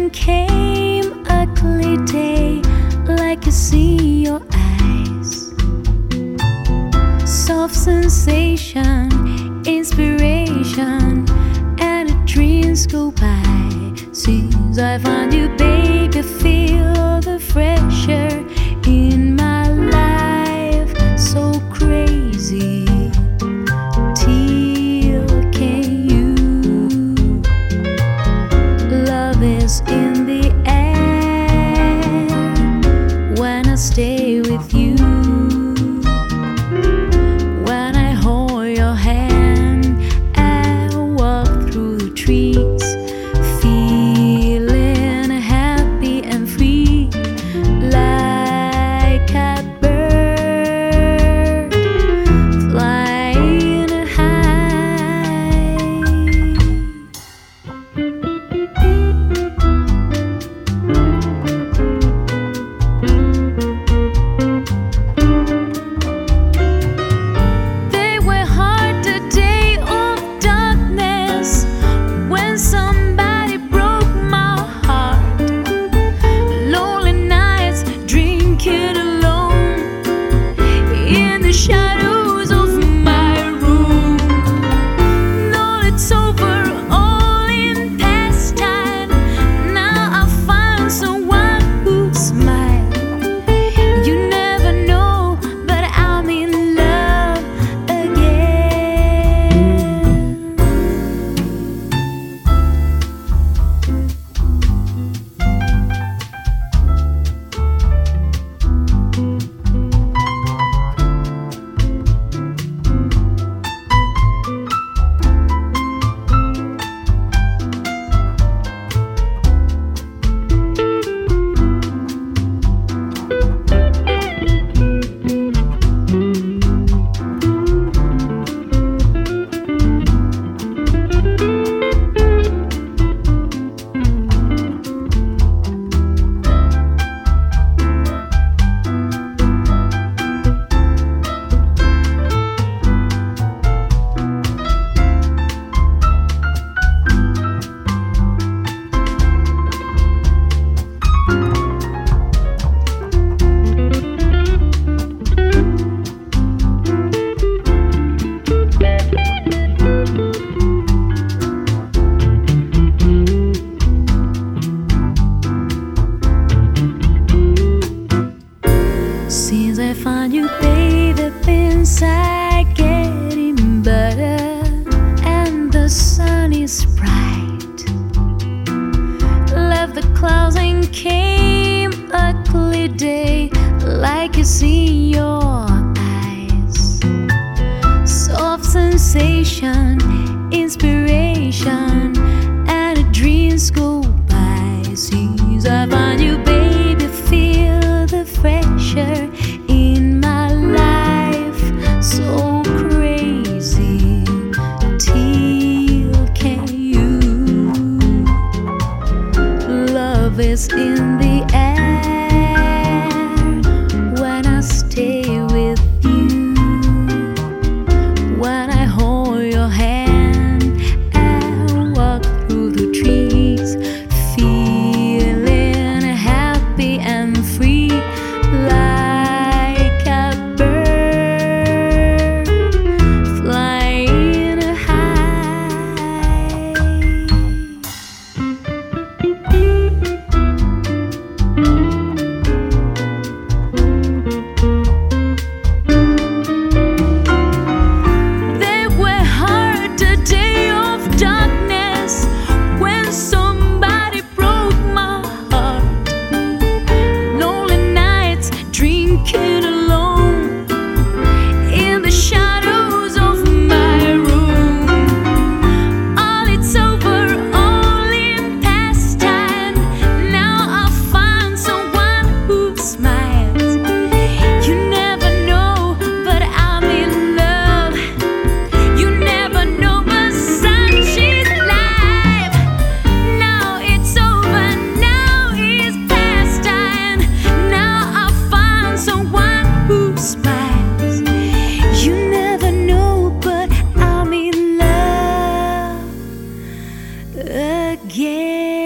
closing came a clear day, like I see your eyes. Soft sensation, inspiration, and the dreams go by. Since I found you, baby, feel the fresh air in my life. So crazy. Till can you? Love is in the air when I stay with you. When I hold your hand and walk through the trees, feeling happy and free, like a bird flying high. They were hard, the day of darkness, when somebody broke my heart. Lonely nights, drinking alone in the shadows of my room. Now it's over, all in past time. Now I found someone who smiles. You never know, but I'm in love again. Since I found you, baby, things are getting better, and the sun is bright. Left the clouds and came a clear day, like you see your eyes. Soft sensation, inspiration, and the dreams go by. Since I found you, baby, feel the fresh air in my life. So crazy. Till can you? Love is in the air when I stay with you. When I hold your hand and walk through the trees, feeling happy and free, like a bird flying high. They were hard, the day of darkness, when somebody broke my heart. Lonely nights, drinking alone in the shadows of my room. All it's over, all in past time. Now I found someone who smiles. You never know, but I'm in love. You never know, but she's alive. Now it's over, now it's past time. Now I found someone who smiles. You never know, but I'm in love again.